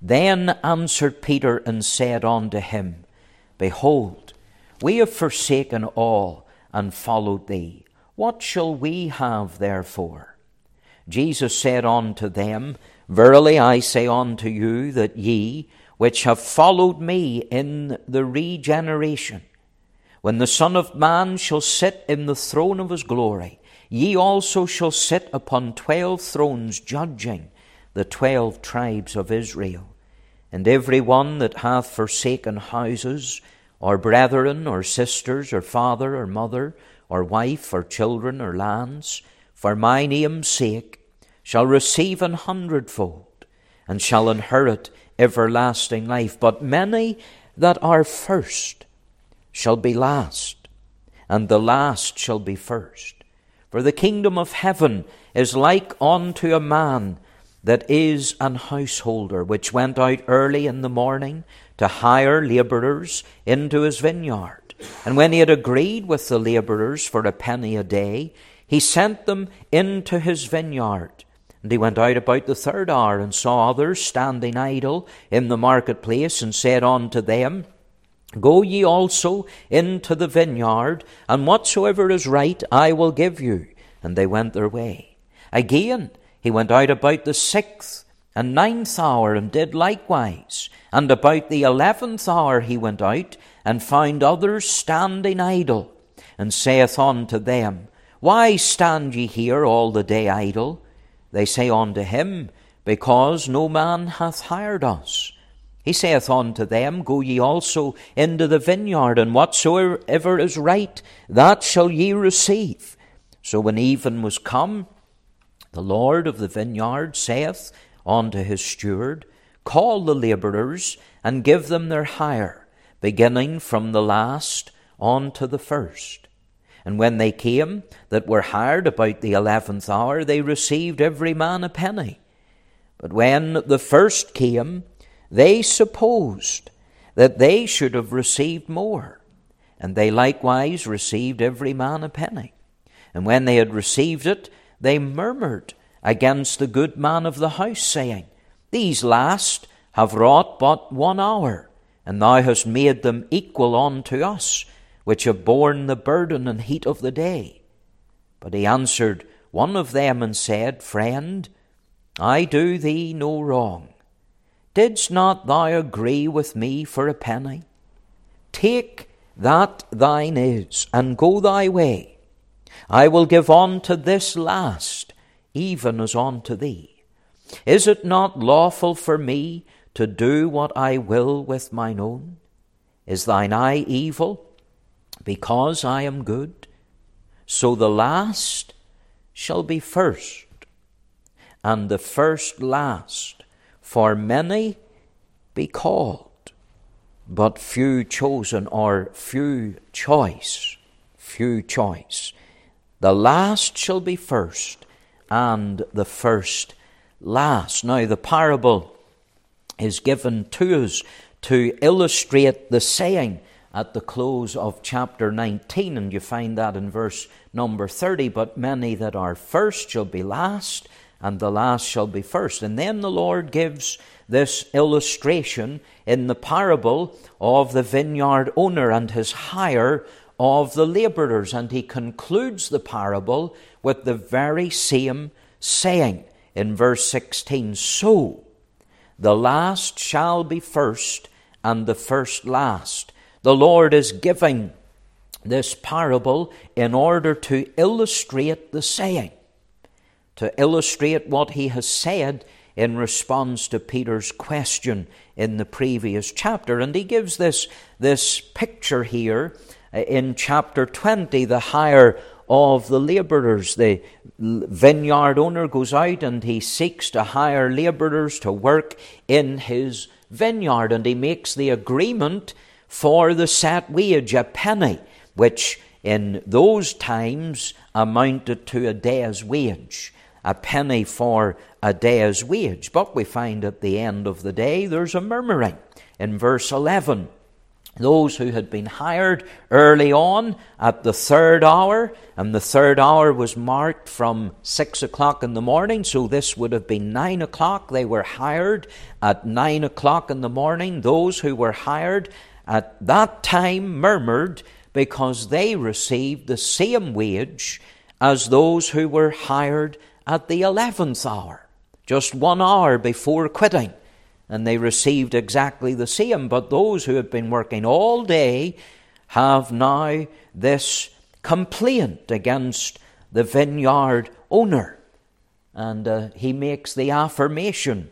Then answered Peter and said unto him, Behold, we have forsaken all and followed thee. What shall we have therefore? Jesus said unto them, Verily I say unto you, that ye, which have followed me in the regeneration, when the Son of Man shall sit in the throne of his glory, ye also shall sit upon 12 thrones, judging the 12 tribes of Israel. And every one that hath forsaken houses, or brethren, or sisters, or father, or mother, or wife, or children, or lands, for my name's sake, shall receive 100-fold, and shall inherit everlasting life. But many that are first shall be last, and the last shall be first. For the kingdom of heaven is like unto a man that is an householder, which went out early in the morning to hire labourers into his vineyard. And when he had agreed with the labourers for a penny a day, he sent them into his vineyard. And he went out about the 3rd hour, and saw others standing idle in the marketplace, and said unto them, Go ye also into the vineyard, and whatsoever is right I will give you. And they went their way. Again he went out about the 6th and 9th hour, and did likewise. And about the 11th hour he went out, and found others standing idle, and saith unto them, Why stand ye here all the day idle? They say unto him, Because no man hath hired us. He saith unto them, Go ye also into the vineyard, and whatsoever is right, that shall ye receive. So when even was come, the Lord of the vineyard saith unto his steward, Call the labourers, and give them their hire, beginning from the last unto the first. And when they came that were hired about the 11th hour, they received every man a penny. But when the first came, they supposed that they should have received more. And they likewise received every man a penny. And when they had received it, they murmured against the good man of the house, saying, These last have wrought but 1 hour, and thou hast made them equal unto us, which have borne the burden and heat of the day. But he answered one of them and said, Friend, I do thee no wrong. Didst not thou agree with me for a penny? Take that thine is, and go thy way. I will give unto this last, even as unto thee. Is it not lawful for me to do what I will with mine own? Is thine eye evil, because I am good? So the last shall be first, and the first last. For many be called, but few chosen, or few choice. Few choice. The last shall be first, and the first last. Now the parable is given to us to illustrate the saying at the close of chapter 19, and you find that in verse number 30, But many that are first shall be last, and the last shall be first. And then the Lord gives this illustration in the parable of the vineyard owner and his hire of the labourers. And he concludes the parable with the very same saying in verse 16. So the last shall be first, and the first last. The Lord is giving this parable in order to illustrate the saying, to illustrate what he has said in response to Peter's question in the previous chapter. And he gives this picture here in chapter 20, the hire of the labourers. The vineyard owner goes out and he seeks to hire labourers to work in his vineyard, and he makes the agreement for the set wage, a penny, which in those times amounted to a day's wage. A penny for a day's wage. But we find at the end of the day there's a murmuring. In verse 11, those who had been hired early on at the third hour, and the third hour was marked from 6 o'clock in the morning, so this would have been 9 o'clock. They were hired at 9 o'clock in the morning. Those who were hired at that time murmured because they received the same wage as those who were hired at the 11th hour, just 1 hour before quitting. And they received exactly the same. But those who had been working all day have now this complaint against the vineyard owner. And he makes the affirmation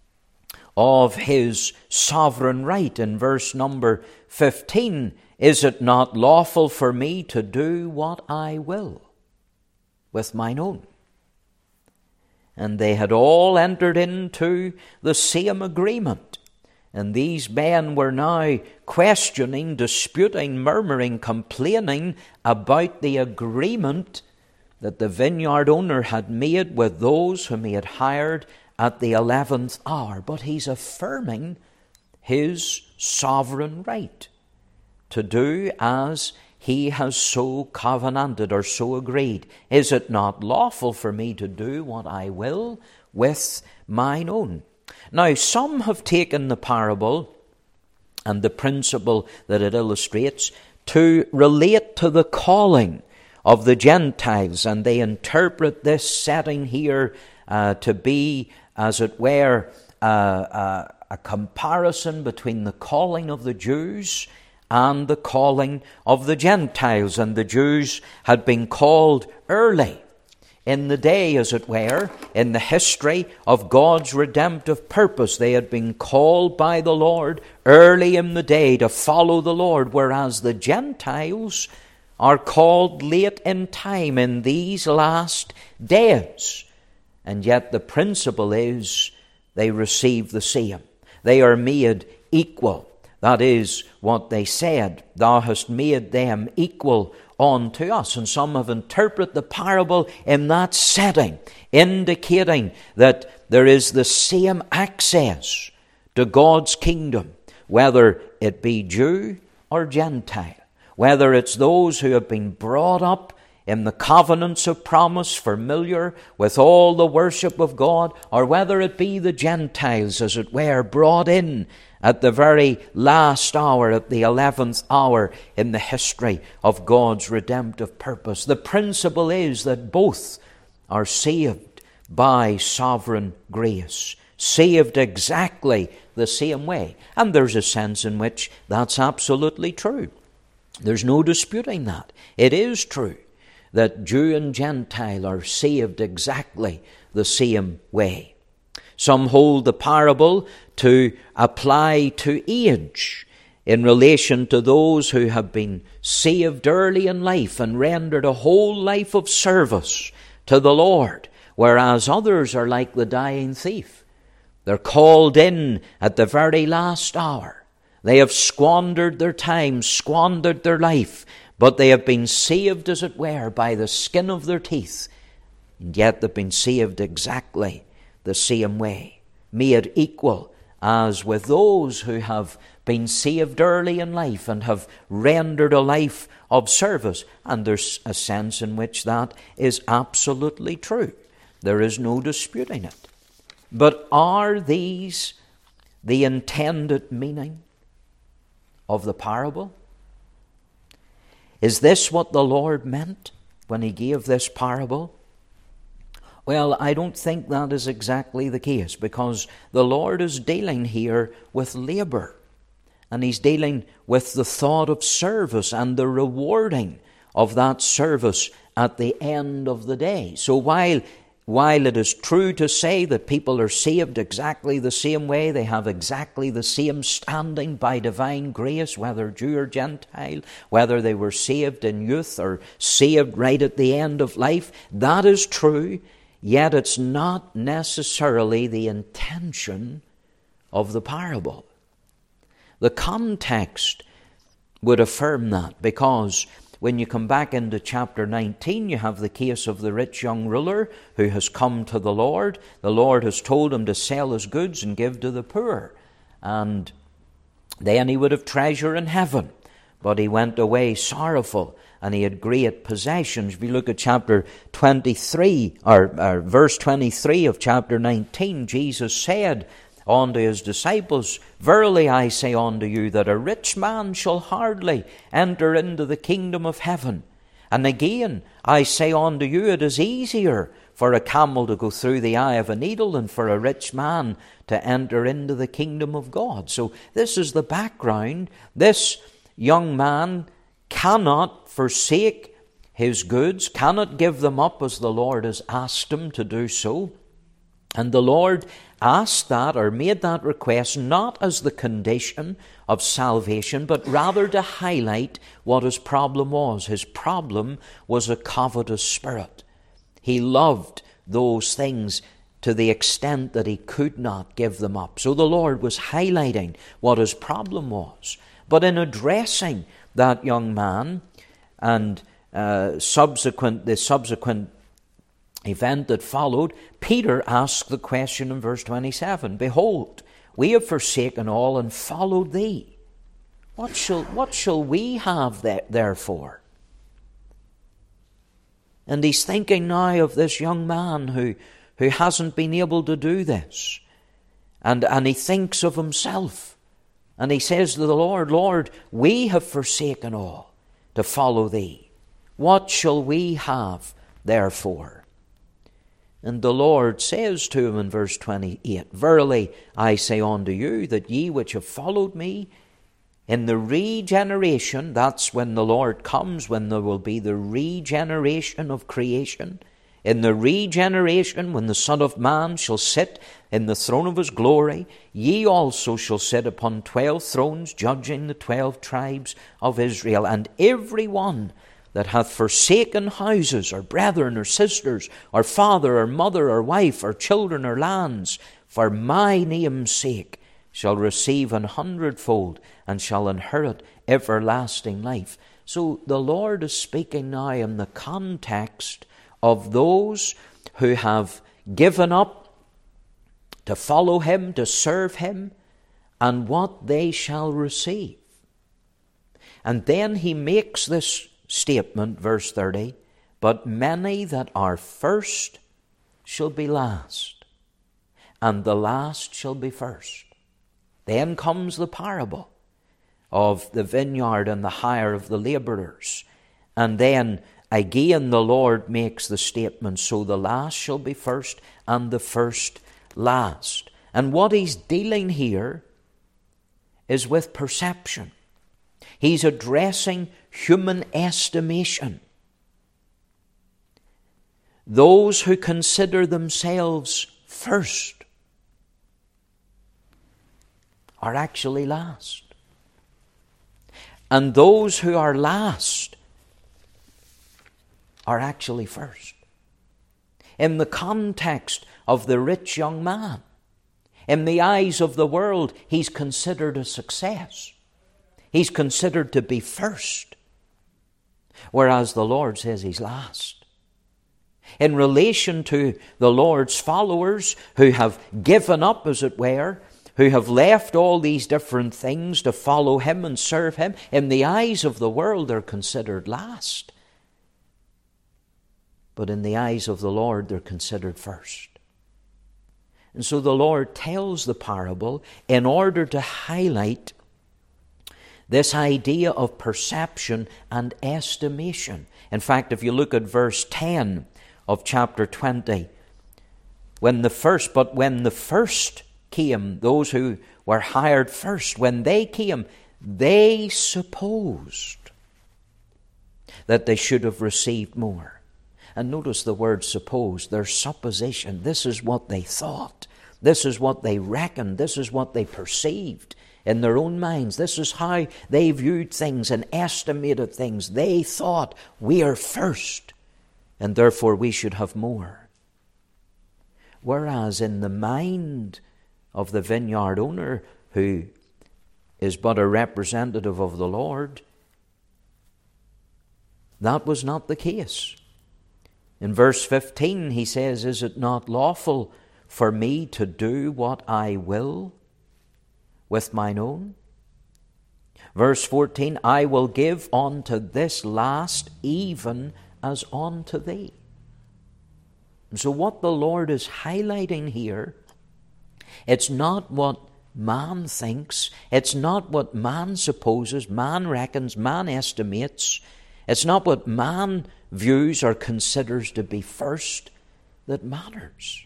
of his sovereign right in verse number 15. Is it not lawful for me to do what I will with mine own? And they had all entered into the same agreement. And these men were now questioning, disputing, murmuring, complaining about the agreement that the vineyard owner had made with those whom he had hired at the 11th hour. But he's affirming his sovereign right to do as he has so covenanted or so agreed. Is it not lawful for me to do what I will with mine own? Now, some have taken the parable and the principle that it illustrates to relate to the calling of the Gentiles, and they interpret this setting here to be, as it were, a comparison between the calling of the Jews and the calling of the Gentiles. And the Jews had been called early in the day, as it were, in the history of God's redemptive purpose. They had been called by the Lord early in the day to follow the Lord, whereas the Gentiles are called late in time in these last days. And yet the principle is they receive the same. They are made equal. That is what they said. Thou hast made them equal unto us. And some have interpreted the parable in that setting, indicating that there is the same access to God's kingdom, whether it be Jew or Gentile, whether it's those who have been brought up in the covenants of promise, familiar with all the worship of God, or whether it be the Gentiles, as it were, brought in at the very last hour, at the 11th hour in the history of God's redemptive purpose. The principle is that both are saved by sovereign grace, saved exactly the same way. And there's a sense in which that's absolutely true. There's no disputing that. It is true that Jew and Gentile are saved exactly the same way. Some hold the parable to apply to age in relation to those who have been saved early in life and rendered a whole life of service to the Lord, whereas others are like the dying thief. They're called in at the very last hour. They have squandered their time, squandered their life, but they have been saved, as it were, by the skin of their teeth, and yet they've been saved exactly the same way, made equal as with those who have been saved early in life and have rendered a life of service. And there's a sense in which that is absolutely true. There is no disputing it. But are these the intended meaning of the parable? Is this what the Lord meant when he gave this parable? Well, I don't think that is exactly the case, because the Lord is dealing here with labor, and he's dealing with the thought of service and the rewarding of that service at the end of the day. So while it is true to say that people are saved exactly the same way, they have exactly the same standing by divine grace, whether Jew or Gentile, whether they were saved in youth or saved right at the end of life, that is true. Yet it's not necessarily the intention of the parable. The context would affirm that, because when you come back into chapter 19, you have the case of the rich young ruler who has come to the Lord. The Lord has told him to sell his goods and give to the poor. And then he would have treasure in heaven. But he went away sorrowful, and he had great possessions. If you look at chapter 23, or verse 23 of chapter 19, Jesus said unto his disciples, Verily I say unto you, that a rich man shall hardly enter into the kingdom of heaven. And again, I say unto you, it is easier for a camel to go through the eye of a needle than for a rich man to enter into the kingdom of God. So this is the background. This young man cannot forsake his goods, cannot give them up as the Lord has asked him to do so. And the Lord asked that, or made that request, not as the condition of salvation, but rather to highlight what his problem was. His problem was a covetous spirit. He loved those things to the extent that he could not give them up. So the Lord was highlighting what his problem was. But in addressing that young man and the subsequent event that followed, Peter asked the question in verse 27, Behold, we have forsaken all and followed thee. What shall we have therefore? And he's thinking now of this young man who hasn't been able to do this. And he thinks of himself. And he says to the Lord, Lord, we have forsaken all to follow thee. What shall we have therefore? And the Lord says to him in verse 28, Verily I say unto you, that ye which have followed me, in the regeneration, that's when the Lord comes, when there will be the regeneration of creation. In the regeneration, when the Son of Man shall sit in the throne of his glory, ye also shall sit upon 12 thrones, judging the 12 tribes of Israel. And every one that hath forsaken houses, or brethren, or sisters, or father, or mother, or wife, or children, or lands, for my name's sake, shall receive 100-fold, and shall inherit everlasting life. So the Lord is speaking now in the context of those who have given up to follow him, to serve him, and what they shall receive. And then he makes this statement, verse 30, But many that are first shall be last, and the last shall be first. Then comes the parable of the vineyard and the hire of the laborers. And then again the Lord makes the statement, So the last shall be first, and the first last. And what he's dealing here is with perception. He's addressing human estimation. Those who consider themselves first are actually last. And those who are last are actually first. In the context of the rich young man, in the eyes of the world, he's considered a success. He's considered to be first, whereas the Lord says he's last. In relation to the Lord's followers who have given up, as it were, who have left all these different things to follow him and serve him, in the eyes of the world they're considered last. But in the eyes of the Lord they're considered first. And so the Lord tells the parable in order to highlight this idea of perception and estimation. In fact, if you look at verse 10 of chapter 20, when the first came, those who were hired first, when they came, they supposed that they should have received more. And notice the word supposed, their supposition. This is what they thought. This is what they reckoned. This is what they perceived in their own minds. This is how they viewed things and estimated things. They thought, we are first, and therefore we should have more. Whereas in the mind of the vineyard owner, who is but a representative of the Lord, that was not the case. In verse 15 he says, Is it not lawful for me to do what I will with mine own? Verse 14, I will give unto this last even as unto thee. And so what the Lord is highlighting here, it's not what man thinks, it's not what man supposes, man reckons, man estimates, it's not what man views or considers to be first that matters.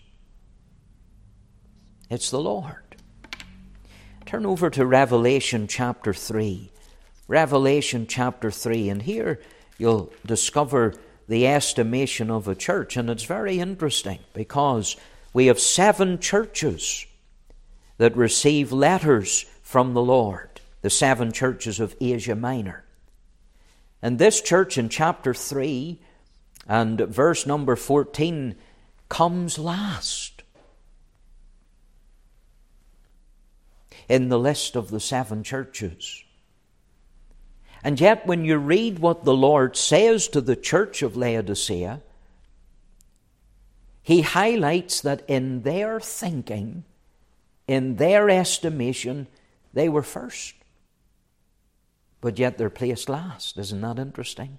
It's the Lord. Turn over to Revelation chapter 3. Revelation chapter 3, and here you'll discover the estimation of a church, and it's very interesting because we have 7 churches that receive letters from the Lord, the 7 churches of Asia Minor. And this church in chapter 3 and verse number 14 comes last in the list of the 7 churches. And yet when you read what the Lord says to the church of Laodicea, He highlights that in their thinking, in their estimation, they were first. But yet they're placed last. Isn't that interesting?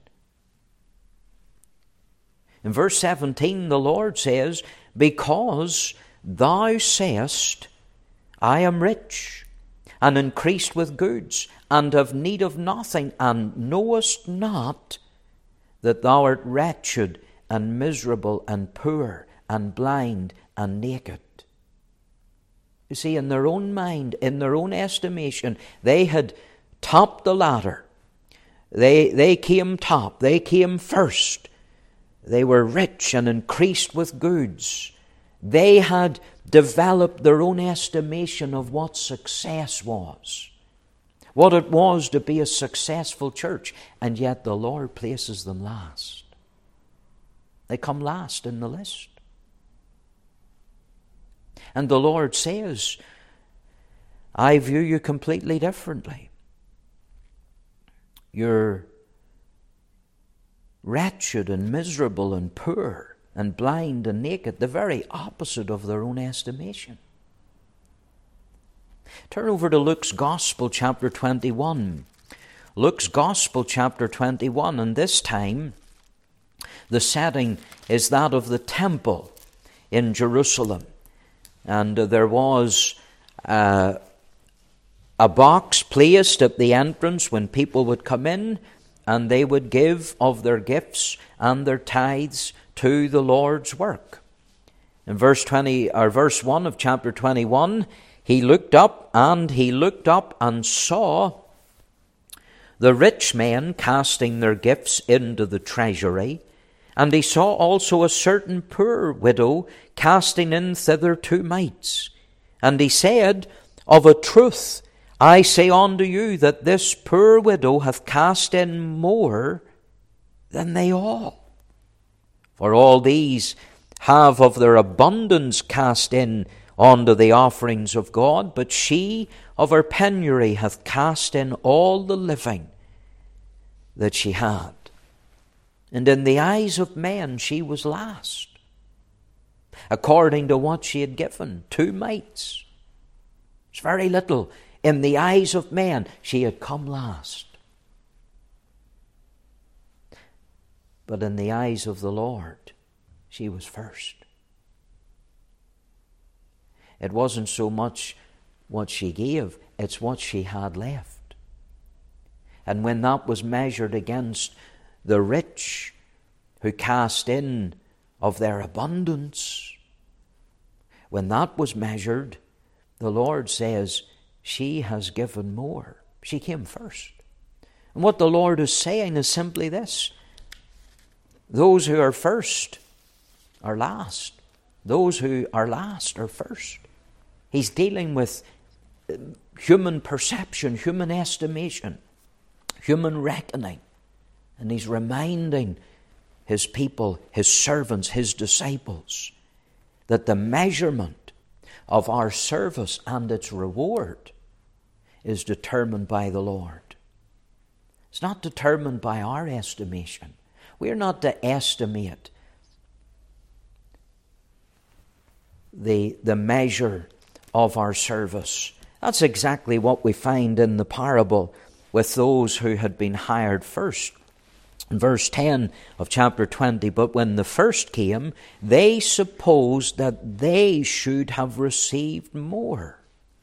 In verse 17, the Lord says, because thou sayest, I am rich, and increased with goods, and have need of nothing, and knowest not that thou art wretched, and miserable, and poor, and blind, and naked. You see, in their own mind, in their own estimation, they had topped the ladder. They came top. They came first. They were rich and increased with goods. They had developed their own estimation of what success was, what it was to be a successful church, and yet the Lord places them last. They come last in the list. And the Lord says, I view you completely differently. You're wretched and miserable and poor and blind and naked, the very opposite of their own estimation. Turn over to Luke's Gospel, chapter 21. Luke's Gospel, chapter 21, and this time the setting is that of the temple in Jerusalem. And there was a box placed at the entrance when people would come in, and they would give of their gifts and their tithes to the Lord's work. In verse 1 of chapter 21, he looked up and saw the rich men casting their gifts into the treasury. And he saw also a certain poor widow casting in thither 2 mites. And he said, of a truth, I say unto you that this poor widow hath cast in more than they all. For all these have of their abundance cast in unto the offerings of God, but she of her penury hath cast in all the living that she had. And in the eyes of men she was last, according to what she had given, 2 mites. It's very little. In the eyes of men, she had come last. But in the eyes of the Lord, she was first. It wasn't so much what she gave, it's what she had left. And when that was measured against the rich who cast in of their abundance, when that was measured, the Lord says, she has given more. She came first. And what the Lord is saying is simply this: those who are first are last. Those who are last are first. He's dealing with human perception, human estimation, human reckoning. And he's reminding his people, his servants, his disciples, that the measurement of our service and its reward is determined by the Lord. It's not determined by our estimation. We're not to estimate the measure of our service. That's exactly what we find in the parable with those who had been hired first. In verse 10 of chapter 20, but when the first came, they supposed that they should have received more.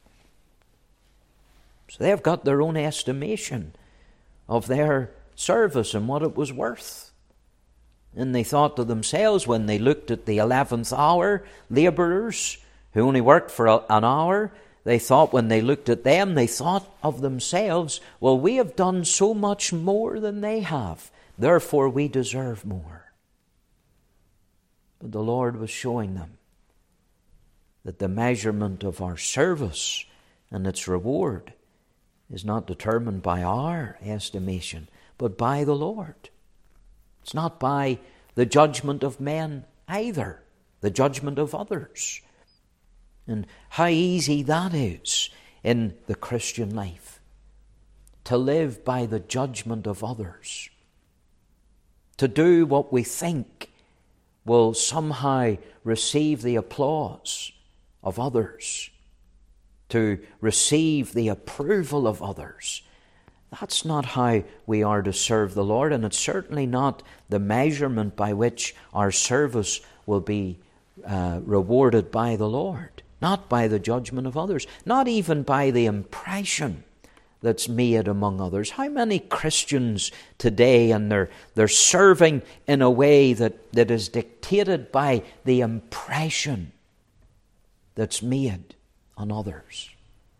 So they've got their own estimation of their service and what it was worth. And they thought to themselves, when they looked at the 11th hour labourers who only worked for an hour, they thought when they looked at them, they thought of themselves, well, we have done so much more than they have. Therefore, we deserve more. But the Lord was showing them that the measurement of our service and its reward is not determined by our estimation, but by the Lord. It's not by the judgment of men either, the judgment of others. And how easy that is in the Christian life, to live by the judgment of others, to do what we think will somehow receive the applause of others, to receive the approval of others. That's not how we are to serve the Lord, and it's certainly not the measurement by which our service will be rewarded by the Lord. Not by the judgment of others, not even by the impression that's made among others. How many Christians today, and they're serving in a way that is dictated by the impression that's made on others.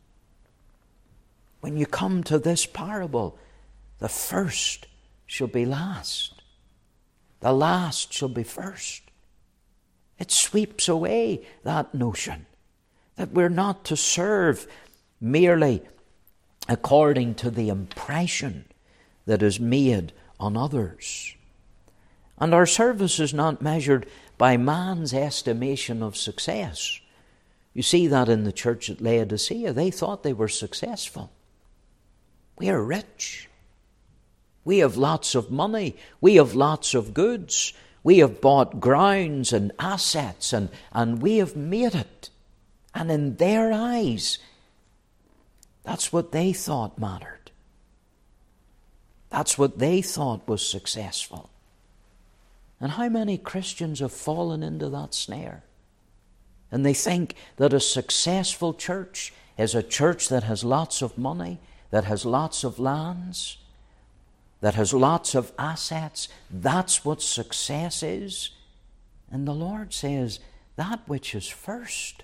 When you come to this parable, the first shall be last. The last shall be first. It sweeps away that notion that we're not to serve merely according to the impression that is made on others. And our service is not measured by man's estimation of success. You see that in the church at Laodicea. They thought they were successful. We are rich. We have lots of money. We have lots of goods. We have bought grounds and assets, and we have made it. And in their eyes, that's what they thought mattered. That's what they thought was successful. And how many Christians have fallen into that snare? And they think that a successful church is a church that has lots of money, that has lots of lands, that has lots of assets. That's what success is. And the Lord says, that which is first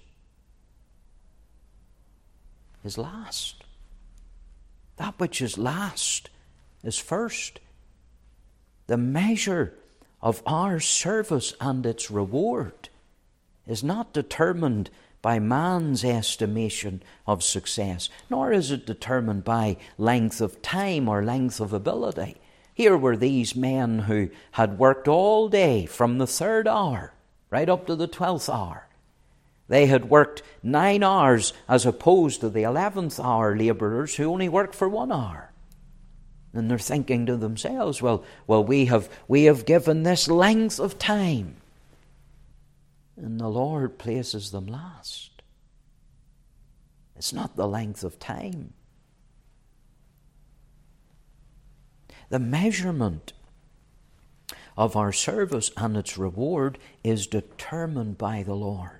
is last. That which is last is first. The measure of our service and its reward is not determined by man's estimation of success, nor is it determined by length of time or length of ability. Here were these men who had worked all day from the 3rd hour right up to the 12th hour. They had worked 9 hours as opposed to the 11th hour labourers who only worked for 1 hour. And they're thinking to themselves, well, we have given this length of time. And the Lord places them last. It's not the length of time. The measurement of our service and its reward is determined by the Lord.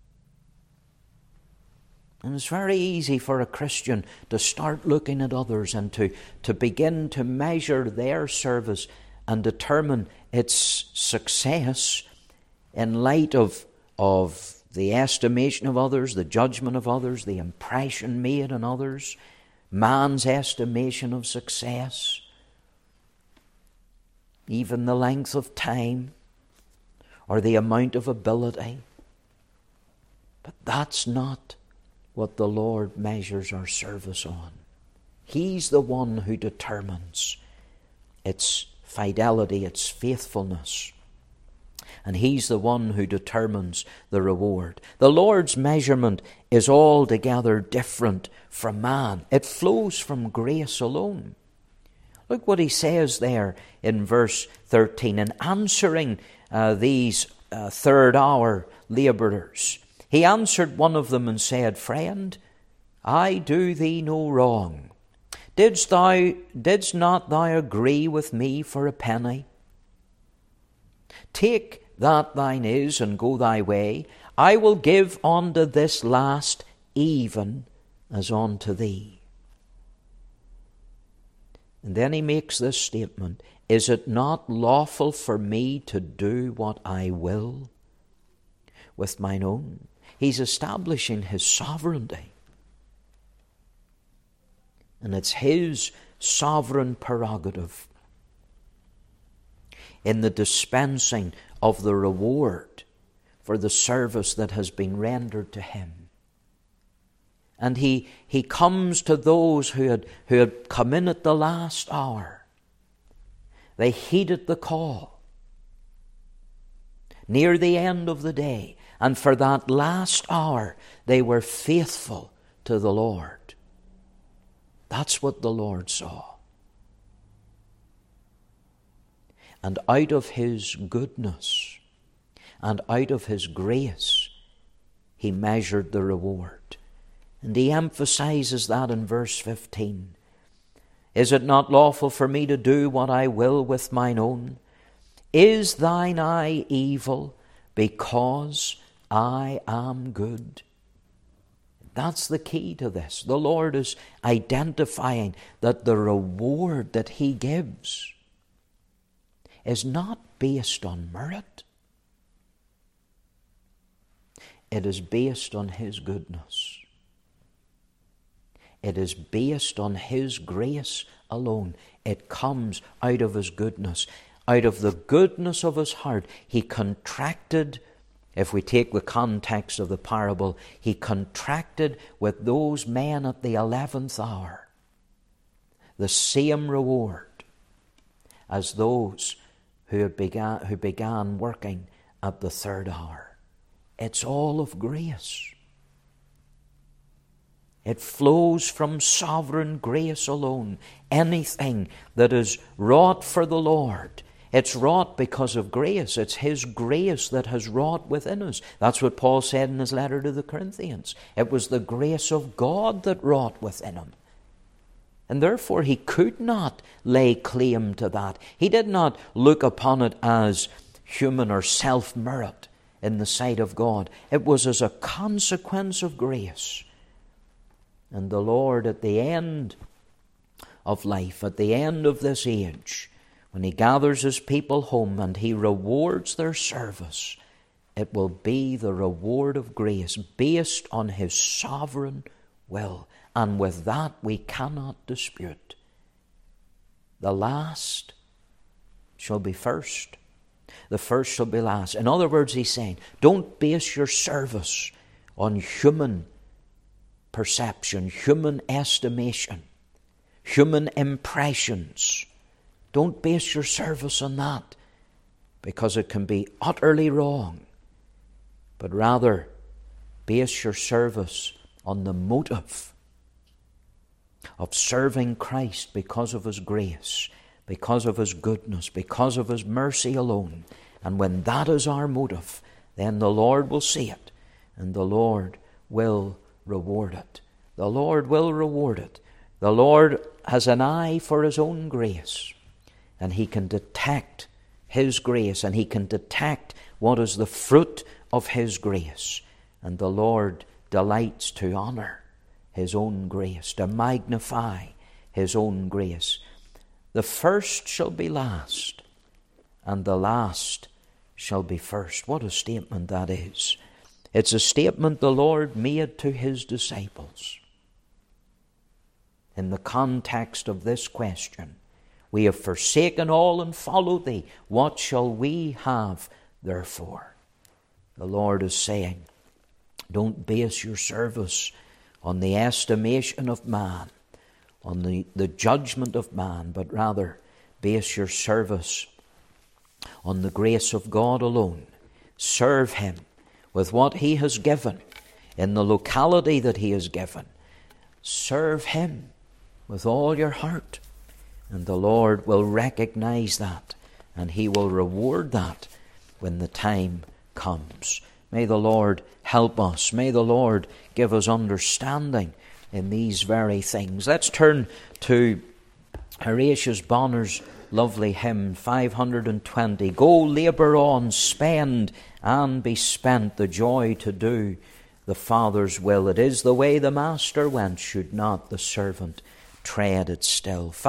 And it's very easy for a Christian to start looking at others and to begin to measure their service and determine its success in light of the estimation of others, the judgment of others, the impression made on others, man's estimation of success, even the length of time or the amount of ability. But that's not what the Lord measures our service on. He's the one who determines its fidelity, its faithfulness. And He's the one who determines the reward. The Lord's measurement is altogether different from man. It flows from grace alone. Look what He says there in verse 13. In answering these 3rd hour labourers, He answered one of them and said, Friend, I do thee no wrong. Didst not thou agree with me for a penny? Take that thine is, and go thy way. I will give unto this last even as unto thee. And then he makes this statement, is it not lawful for me to do what I will with mine own? He's establishing his sovereignty. And it's his sovereign prerogative in the dispensing of the reward for the service that has been rendered to him. And he comes to those who had come in at the last hour. They heeded the call near the end of the day, and for that last hour they were faithful to the Lord. That's what the Lord saw. And out of his goodness and out of his grace, he measured the reward. And he emphasizes that in verse 15. Is it not lawful for me to do what I will with mine own? Is thine eye evil because I am good? That's the key to this. The Lord is identifying that the reward that he gives is not based on merit. It is based on his goodness. It is based on his grace alone. It comes out of his goodness. Out of the goodness of his heart, he contracted, if we take the context of the parable, he contracted with those men at the 11th hour the same reward as those who began working at the 3rd hour. It's all of grace. It flows from sovereign grace alone. Anything that is wrought for the Lord, it's wrought because of grace. It's his grace that has wrought within us. That's what Paul said in his letter to the Corinthians. It was the grace of God that wrought within him. And therefore he could not lay claim to that. He did not look upon it as human or self-merit in the sight of God. It was as a consequence of grace. And the Lord, at the end of life, at the end of this age, when he gathers his people home and he rewards their service, it will be the reward of grace based on his sovereign will. And with that we cannot dispute. The last shall be first. The first shall be last. In other words, he's saying, don't base your service on human perception, human estimation, human impressions. Don't base your service on that, because it can be utterly wrong. But rather, base your service on the motive of serving Christ because of his grace, because of his goodness, because of his mercy alone. And when that is our motive, then the Lord will see it, and the Lord will reward it. The Lord will reward it. The Lord has an eye for his own grace, and he can detect his grace, and he can detect what is the fruit of his grace. And the Lord delights to honor his own grace, to magnify his own grace. The first shall be last, and the last shall be first. What a statement that is. It's a statement the Lord made to his disciples in the context of this question. We have forsaken all and followed thee. What shall we have therefore? The Lord is saying, don't base your service on the estimation of man, on the judgment of man, but rather base your service on the grace of God alone. Serve him with what he has given in the locality that he has given. Serve him with all your heart, and the Lord will recognize that, and he will reward that when the time comes. May the Lord help us. May the Lord give us understanding in these very things. Let's turn to Horatius Bonner's lovely hymn, 520. Go, labour on, spend and be spent, the joy to do the Father's will. It is the way the Master went, should not the servant tread it still.